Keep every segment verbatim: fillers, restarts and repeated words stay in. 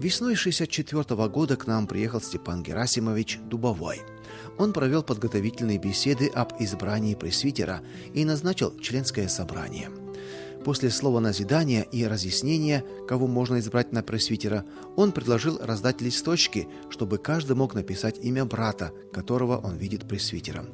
Весной шестьдесят четвёртого года к нам приехал Степан Герасимович Дубовой. Он провел подготовительные беседы об избрании пресвитера и назначил членское собрание. После слова назидания и разъяснения, кого можно избрать на пресвитера, он предложил раздать листочки, чтобы каждый мог написать имя брата, которого он видит пресвитером.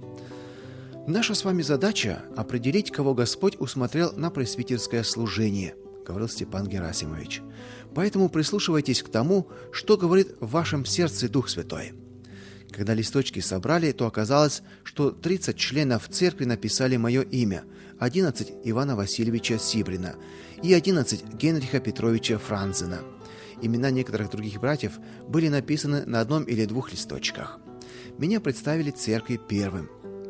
Наша с вами задача определить, кого Господь усмотрел на пресвитерское служение, говорил Степан Герасимович. Поэтому прислушивайтесь к тому, что говорит в вашем сердце Дух Святой. Когда листочки собрали, то оказалось, что тридцать членов церкви написали мое имя, одиннадцать Ивана Васильевича Сибрина и одиннадцать Генриха Петровича Франзена. Имена некоторых других братьев были написаны на одном или двух листочках. Меня представили церкви первым.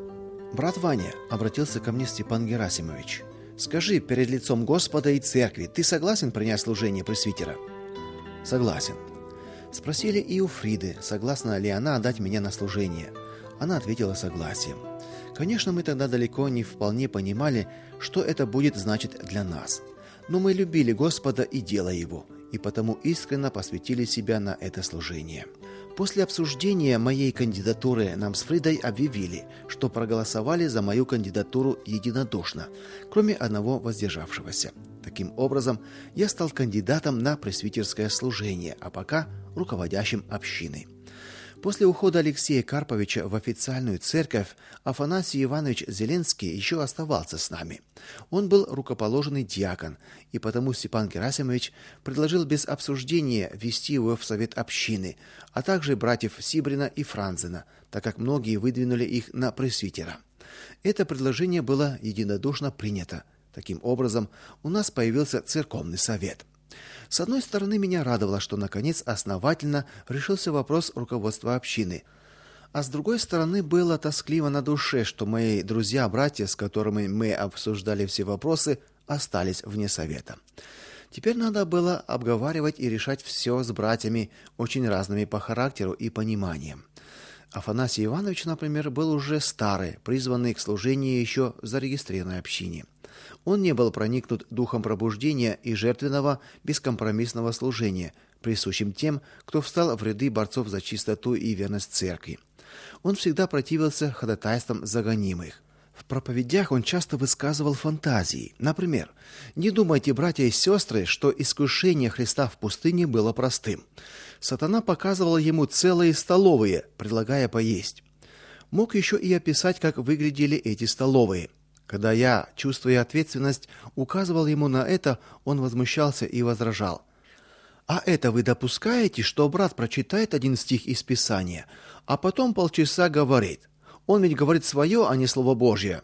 «Брат Ваня», — обратился ко мне Степан Герасимович, — «скажи перед лицом Господа и церкви, ты согласен принять служение пресвитера?» «Согласен». Спросили и у Фриды, согласна ли она отдать меня на служение. Она ответила согласием. Конечно, мы тогда далеко не вполне понимали, что это будет значить для нас. Но мы любили Господа и дело Его, и потому искренне посвятили себя на это служение. После обсуждения моей кандидатуры нам с Фридой объявили, что проголосовали за мою кандидатуру единодушно, кроме одного воздержавшегося. Таким образом, я стал кандидатом на пресвитерское служение, а пока руководящим общиной. После ухода Алексея Карповича в официальную церковь Афанасий Иванович Зеленский еще оставался с нами. Он был рукоположенный диакон, и потому Степан Герасимович предложил без обсуждения ввести его в совет общины, а также братьев Сибрина и Франзена, так как многие выдвинули их на пресвитера. Это предложение было единодушно принято. Таким образом, у нас появился церковный совет. С одной стороны, меня радовало, что наконец основательно решился вопрос руководства общины. А с другой стороны, было тоскливо на душе, что мои друзья-братья, с которыми мы обсуждали все вопросы, остались вне совета. Теперь надо было обговаривать и решать все с братьями, очень разными по характеру и пониманиям. Афанасий Иванович, например, был уже старый, призванный к служению еще в зарегистрированной общине. Он не был проникнут духом пробуждения и жертвенного, бескомпромиссного служения, присущим тем, кто встал в ряды борцов за чистоту и верность церкви. Он всегда противился ходатайствам за гонимых. В проповедях он часто высказывал фантазии. Например: «Не думайте, братья и сестры, что искушение Христа в пустыне было простым. Сатана показывал ему целые столовые, предлагая поесть». Мог еще и описать, как выглядели эти столовые. Когда я, чувствуя ответственность, указывал ему на это, он возмущался и возражал: «А это вы допускаете, что брат прочитает один стих из Писания, а потом полчаса говорит? Он ведь говорит свое, а не Слово Божье».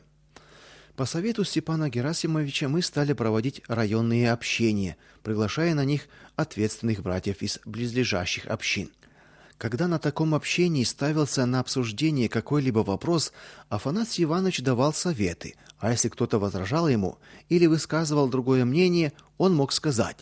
По совету Степана Герасимовича мы стали проводить районные общения, приглашая на них ответственных братьев из близлежащих общин. Когда на таком общении ставился на обсуждение какой-либо вопрос, Афанасий Иванович давал советы, а если кто-то возражал ему или высказывал другое мнение, он мог сказать: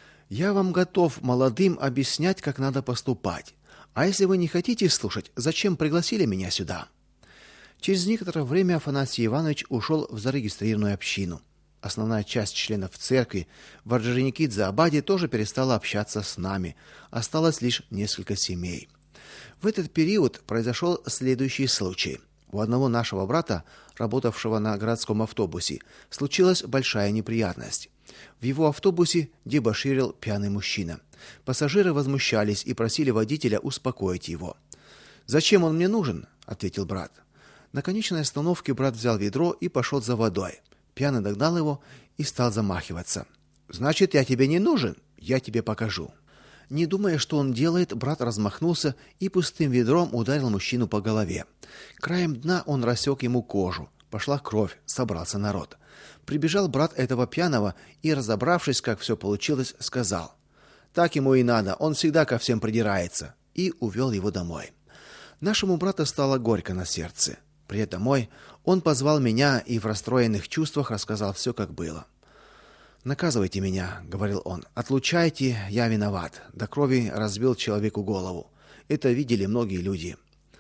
«Я вам готов молодым объяснять, как надо поступать. А если вы не хотите слушать, зачем пригласили меня сюда?» Через некоторое время Афанасий Иванович ушел в зарегистрированную общину. Основная часть членов церкви в Орджоникидзе-Абаде тоже перестала общаться с нами. Осталось лишь несколько семей. В этот период произошел следующий случай. У одного нашего брата, работавшего на городском автобусе, случилась большая неприятность. В его автобусе дебоширил пьяный мужчина. Пассажиры возмущались и просили водителя успокоить его. «Зачем он мне нужен?» — ответил брат. На конечной остановке брат взял ведро и пошел за водой. Пьяный догнал его и стал замахиваться. «Значит, я тебе не нужен? Я тебе покажу». Не думая, что он делает, брат размахнулся и пустым ведром ударил мужчину по голове. Краем дна он рассек ему кожу. Пошла кровь, собрался народ. Прибежал брат этого пьяного и, разобравшись, как все получилось, сказал: «Так ему и надо, он всегда ко всем придирается», и увел его домой. Нашему брату стало горько на сердце. Придя домой, он позвал меня и в расстроенных чувствах рассказал все, как было. «Наказывайте меня», — говорил он, — «отлучайте, я виноват. До крови разбил человеку голову. Это видели многие люди».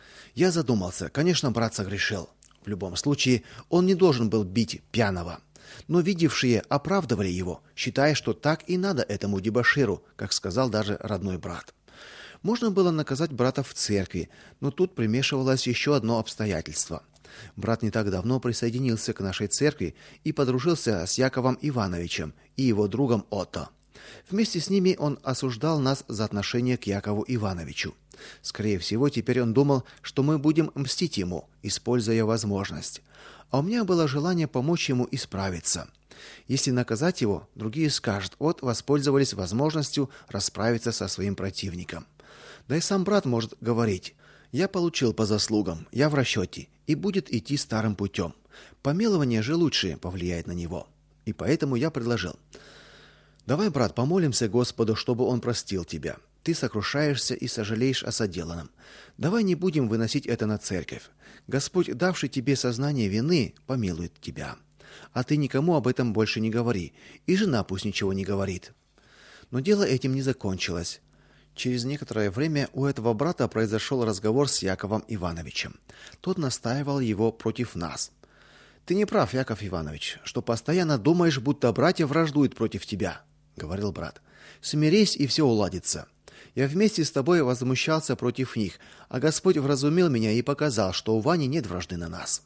Я задумался. Конечно, брат согрешил. В любом случае, он не должен был бить пьяного. но видевшие оправдывали его, считая, что так и надо этому дебоширу, как сказал даже родной брат. Можно было наказать брата в церкви, но тут примешивалось еще одно обстоятельство. Брат не так давно присоединился к нашей церкви и подружился с Яковом Ивановичем и его другом Отто. Вместе с ними он осуждал нас за отношение к Якову Ивановичу. Скорее всего, теперь он думал, что мы будем мстить ему, используя возможность. А у меня было желание помочь ему исправиться. Если наказать его, другие скажут: вот воспользовались возможностью расправиться со своим противником. Да и сам брат может говорить: я получил по заслугам, я в расчете, и будет идти старым путем. Помилование же лучше повлияет на него. И поэтому я предложил: давай, брат, помолимся Господу, чтобы он простил тебя. Ты сокрушаешься и сожалеешь о соделанном. Давай не будем выносить это на церковь. Господь, давший тебе сознание вины, помилует тебя. А ты никому об этом больше не говори, и жена пусть ничего не говорит. Но дело этим не закончилось. Через некоторое время у этого брата произошел разговор с Яковом Ивановичем. Тот настаивал его против нас. Ты не прав, Яков Иванович, что постоянно думаешь, будто братья враждуют против тебя, говорил брат. Смирись, и все уладится. Я вместе с тобой возмущался против них, а Господь вразумил меня и показал, что у Вани нет вражды на нас.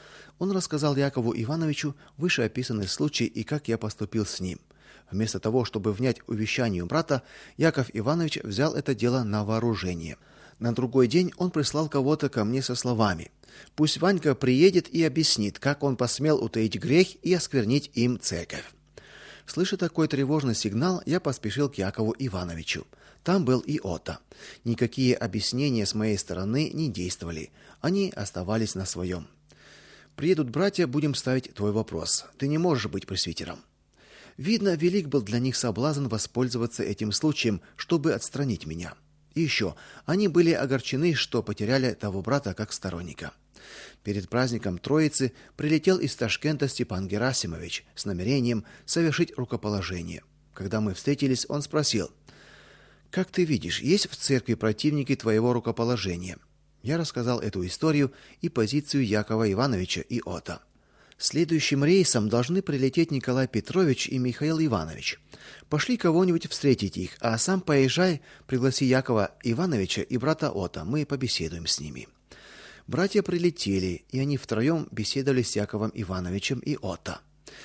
Он рассказал Якову Ивановичу вышеописанный случай и как я поступил с ним. Вместо того, чтобы внять увещанию брата, Яков Иванович взял это дело на вооружение. На другой день он прислал кого-то ко мне со словами: «Пусть Ванька приедет и объяснит, как он посмел утаить грех и осквернить им церковь». Слыша такой тревожный сигнал, я поспешил к Якову Ивановичу. Там был и Отто. Никакие объяснения с моей стороны не действовали. Они оставались на своем. «Приедут братья, будем ставить твой вопрос. Ты не можешь быть пресвитером». Видно, велик был для них соблазн воспользоваться этим случаем, чтобы отстранить меня. И еще, они были огорчены, что потеряли того брата как сторонника. Перед праздником Троицы прилетел из Ташкента Степан Герасимович с намерением совершить рукоположение. Когда мы встретились, он спросил: «Как ты видишь, есть в церкви противники твоего рукоположения?» Я рассказал эту историю и позицию Якова Ивановича и Отто. Следующим рейсом должны прилететь Николай Петрович и Михаил Иванович. Пошли кого-нибудь встретить их, а сам поезжай, пригласи Якова Ивановича и брата Отто, мы побеседуем с ними. Братья прилетели, и они втроем беседовали с Яковом Ивановичем и Отто.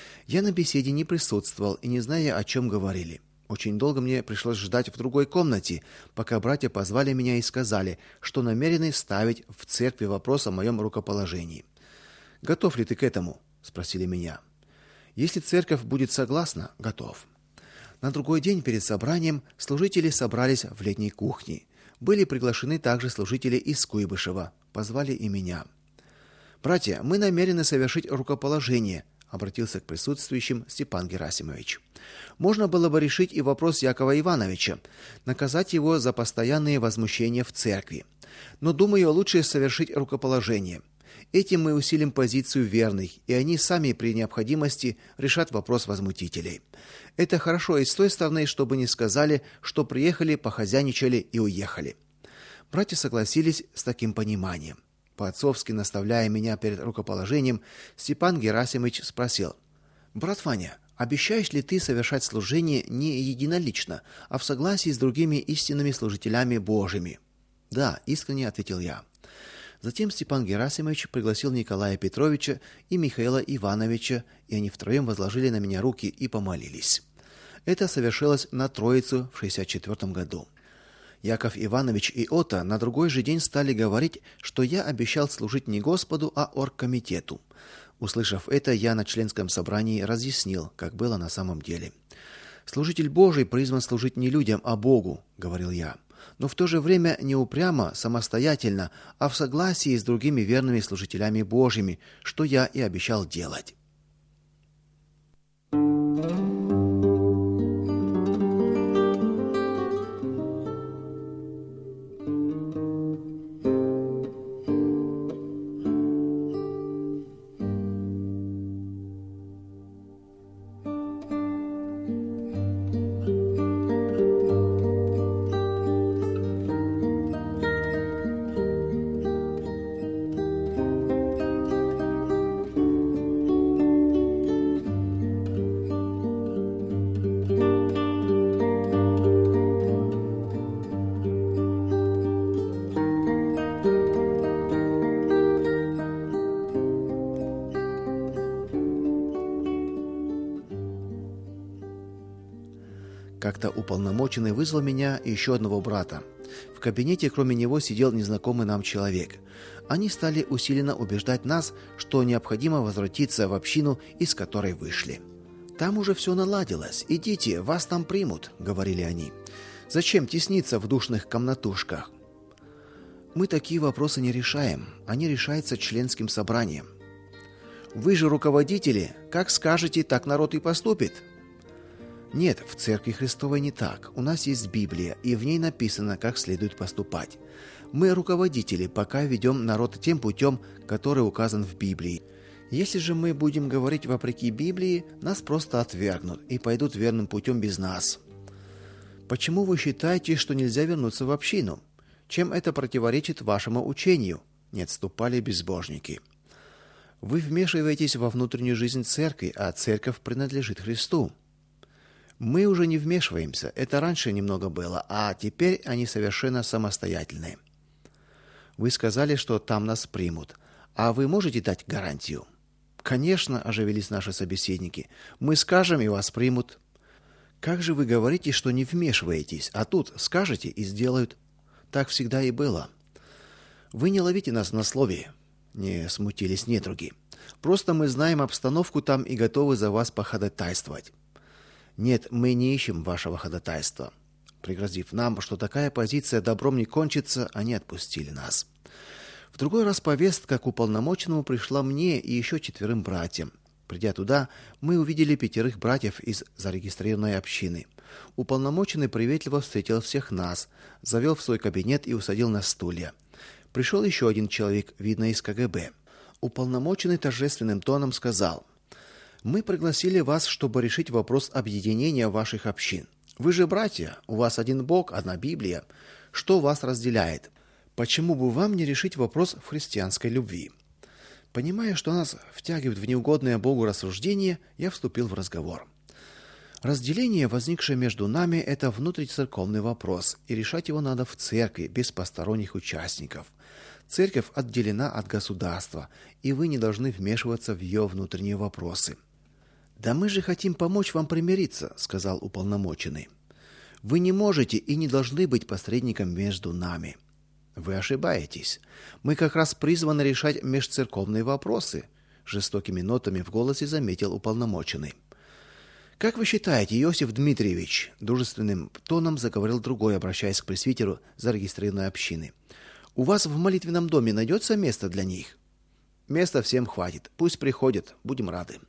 Я на беседе не присутствовал и не зная, о чем говорили. Очень долго мне пришлось ждать в другой комнате, пока братья позвали меня и сказали, что намерены ставить в церкви вопрос о моем рукоположении. «Готов ли ты к этому?» – спросили меня. «Если церковь будет согласна, готов». На другой день перед собранием служители собрались в летней кухне. Были приглашены также служители из Куйбышева. Позвали и меня. «Братья, мы намерены совершить рукоположение», — обратился к присутствующим Степан Герасимович. «Можно было бы решить и вопрос Якова Ивановича, наказать его за постоянные возмущения в церкви. Но, думаю, лучше совершить рукоположение. Этим мы усилим позицию верных, и они сами при необходимости решат вопрос возмутителей. Это хорошо и с той стороны, чтобы не сказали, что приехали, похозяйничали и уехали». Братья согласились с таким пониманием. По-отцовски наставляя меня перед рукоположением, Степан Герасимович спросил: «Брат Ваня, обещаешь ли ты совершать служение не единолично, а в согласии с другими истинными служителями Божьими?» «Да», — искренне ответил я. Затем Степан Герасимович пригласил Николая Петровича и Михаила Ивановича, и они втроем возложили на меня руки и помолились. Это совершилось на Троицу в шестьдесят четвёртом году. Яков Иванович и Отто на другой же день стали говорить, что я обещал служить не Господу, а оргкомитету. Услышав это, я на членском собрании разъяснил, как было на самом деле. «Служитель Божий призван служить не людям, а Богу», — говорил я, «но в то же время не упрямо, самостоятельно, а в согласии с другими верными служителями Божьими, что я и обещал делать». Как-то уполномоченный вызвал меня и еще одного брата. В кабинете кроме него сидел незнакомый нам человек. Они стали усиленно убеждать нас, что необходимо возвратиться в общину, из которой вышли. «Там уже все наладилось. Идите, вас там примут», — говорили они. «Зачем тесниться в душных комнатушках?» Мы такие вопросы не решаем. Они решаются членским собранием. «Вы же руководители. Как скажете, так народ и поступит». Нет, в Церкви Христовой не так. У нас есть Библия, и в ней написано, как следует поступать. Мы, руководители, пока ведем народ тем путем, который указан в Библии. Если же мы будем говорить вопреки Библии, нас просто отвергнут и пойдут верным путем без нас. Почему вы считаете, что нельзя вернуться в общину? Чем это противоречит вашему учению? Не отступали безбожники. Вы вмешиваетесь во внутреннюю жизнь церкви, а церковь принадлежит Христу. Мы уже не вмешиваемся, это раньше немного было, а теперь они совершенно самостоятельные. Вы сказали, что там нас примут, а вы можете дать гарантию? Конечно, оживились наши собеседники, мы скажем и вас примут. Как же вы говорите, что не вмешиваетесь, а тут скажете и сделают? Так всегда и было. Вы не ловите нас на слове, не смутились недруги. Просто мы знаем обстановку там и готовы за вас походатайствовать. Нет, мы не ищем вашего ходатайства. Пригрозив нам, что такая позиция добром не кончится, они отпустили нас. В другой раз повестка к уполномоченному пришла мне и еще четверым братьям. Придя туда, мы увидели пятерых братьев из зарегистрированной общины. Уполномоченный приветливо встретил всех нас, завел в свой кабинет и усадил на стулья. Пришел еще один человек, видно, из ка гэ бэ. Уполномоченный торжественным тоном сказал: «Мы пригласили вас, чтобы решить вопрос объединения ваших общин. Вы же братья, у вас один Бог, одна Библия. Что вас разделяет? Почему бы вам не решить вопрос в христианской любви?» Понимая, что нас втягивают в неугодное Богу рассуждение, я вступил в разговор. Разделение, возникшее между нами, это внутрицерковный вопрос, и решать его надо в церкви, без посторонних участников. Церковь отделена от государства, и вы не должны вмешиваться в ее внутренние вопросы. «Да мы же хотим помочь вам примириться», — сказал уполномоченный. «Вы не можете и не должны быть посредником между нами». «Вы ошибаетесь. Мы как раз призваны решать межцерковные вопросы», — жестокими нотами в голосе заметил уполномоченный. «Как вы считаете, Иосиф Дмитриевич?» — дружественным тоном заговорил другой, обращаясь к пресвитеру зарегистрированной общины. «У вас в молитвенном доме найдется место для них?» «Места всем хватит. Пусть приходят. Будем рады».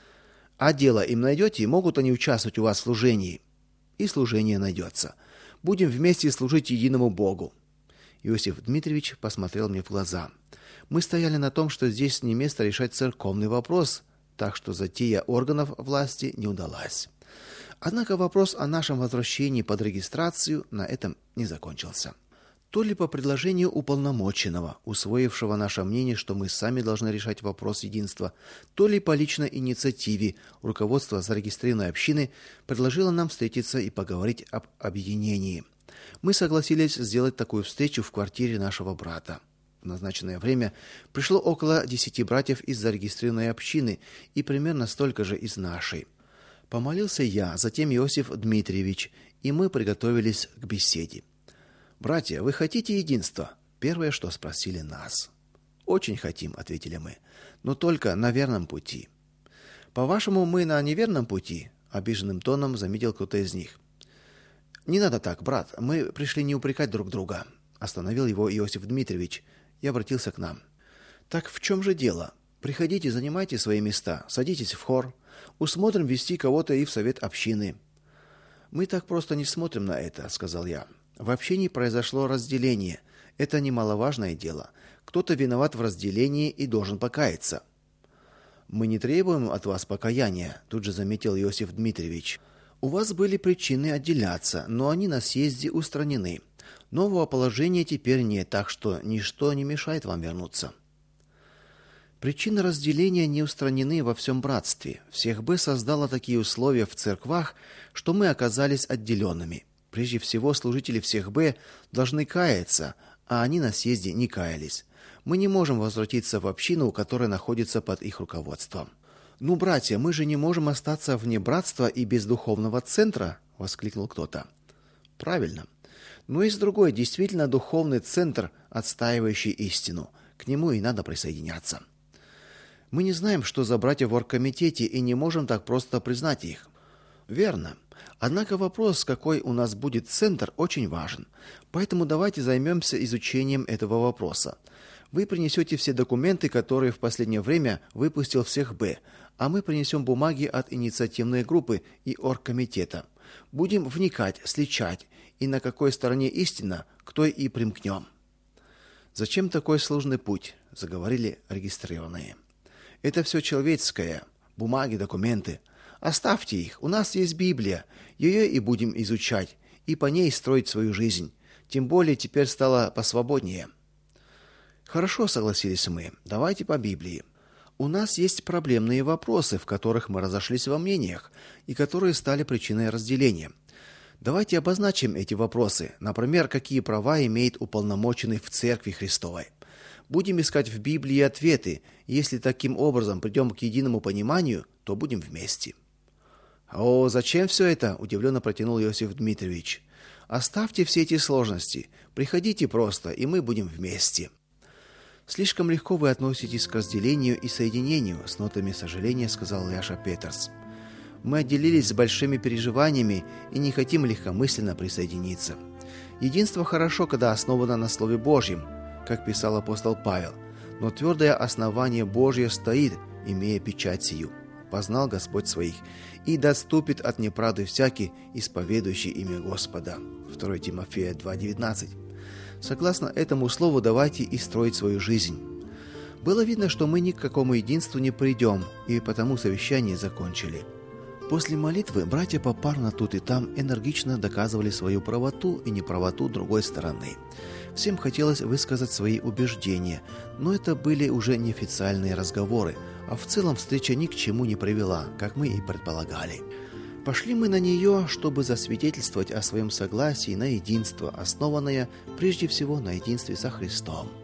«А дело им найдете? Могут они участвовать у вас в служении?» «И служение найдется. Будем вместе служить единому Богу». Иосиф Дмитриевич посмотрел мне в глаза. Мы стояли на том, что здесь не место решать церковный вопрос, так что затея органов власти не удалась. Однако вопрос о нашем возвращении под регистрацию на этом не закончился. То ли по предложению уполномоченного, усвоившего наше мнение, что мы сами должны решать вопрос единства, то ли по личной инициативе руководство зарегистрированной общины предложило нам встретиться и поговорить об объединении. Мы согласились сделать такую встречу в квартире нашего брата. В назначенное время пришло около десяти братьев из зарегистрированной общины и примерно столько же из нашей. Помолился я, затем Иосиф Дмитриевич, и мы приготовились к беседе. «Братья, вы хотите единства?» — первое, что спросили нас. «Очень хотим», — ответили мы, — «но только на верном пути». «По-вашему, мы на неверном пути?» — обиженным тоном заметил кто-то из них. «Не надо так, брат, мы пришли не упрекать друг друга», — остановил его Иосиф Дмитриевич и обратился к нам. «Так в чем же дело? Приходите, занимайте свои места, садитесь в хор, усмотрим вести кого-то и в совет общины». «Мы так просто не смотрим на это», — сказал я. «В общине произошло разделение. Это немаловажное дело. Кто-то виноват в разделении и должен покаяться». «Мы не требуем от вас покаяния», — тут же заметил Иосиф Дмитриевич. «У вас были причины отделяться, но они на съезде устранены. Нового положения теперь нет, так что ничто не мешает вам вернуться». Причины разделения не устранены во всем братстве. Всех Б создало такие условия в церквах, что мы оказались отделенными. Прежде всего, служители всех Б должны каяться, а они на съезде не каялись. Мы не можем возвратиться в общину, которая находится под их руководством. «Ну, братья, мы же не можем остаться вне братства и без духовного центра», — воскликнул кто-то. Правильно. Но есть другой, действительно духовный центр, отстаивающий истину. К нему и надо присоединяться. Мы не знаем, что за братья в оргкомитете, и не можем так просто признать их. Верно. Однако вопрос, какой у нас будет центр, очень важен. Поэтому давайте займемся изучением этого вопроса. Вы принесете все документы, которые в последнее время выпустил всех Б, а мы принесем бумаги от инициативной группы и оргкомитета. Будем вникать, сличать, и на какой стороне истина, к той и примкнем. Зачем такой сложный путь, заговорили регистрированные. Это все человеческое, бумаги, документы. Оставьте их, у нас есть Библия, ее и будем изучать, и по ней строить свою жизнь. Тем более теперь стало посвободнее. Хорошо, согласились мы, давайте по Библии. У нас есть проблемные вопросы, в которых мы разошлись во мнениях, и которые стали причиной разделения. Давайте обозначим эти вопросы, например, какие права имеет уполномоченный в Церкви Христовой. Будем искать в Библии ответы, и если таким образом придем к единому пониманию, то будем вместе. «О, зачем все это?» – удивленно протянул Иосиф Дмитриевич. «Оставьте все эти сложности, приходите просто, и мы будем вместе». «Слишком легко вы относитесь к разделению и соединению», – с нотами сожаления сказал Яша Петерс. «Мы отделились с большими переживаниями и не хотим легкомысленно присоединиться. Единство хорошо, когда основано на Слове Божьем, как писал апостол Павел, но твердое основание Божье стоит, имея печать сию. Познал Господь своих, и доступит от неправды всякий, исповедующий имя Господа». второе Тимофея два девятнадцать. Согласно этому слову давайте и строить свою жизнь. Было видно, что мы ни к какому единству не придем, и потому совещание закончили. После молитвы братья попарно тут и там энергично доказывали свою правоту и неправоту другой стороны. Всем хотелось высказать свои убеждения, но это были уже неофициальные разговоры, а в целом встреча ни к чему не привела, как мы и предполагали. Пошли мы на нее, чтобы засвидетельствовать о своем согласии на единство, основанное прежде всего на единстве со Христом.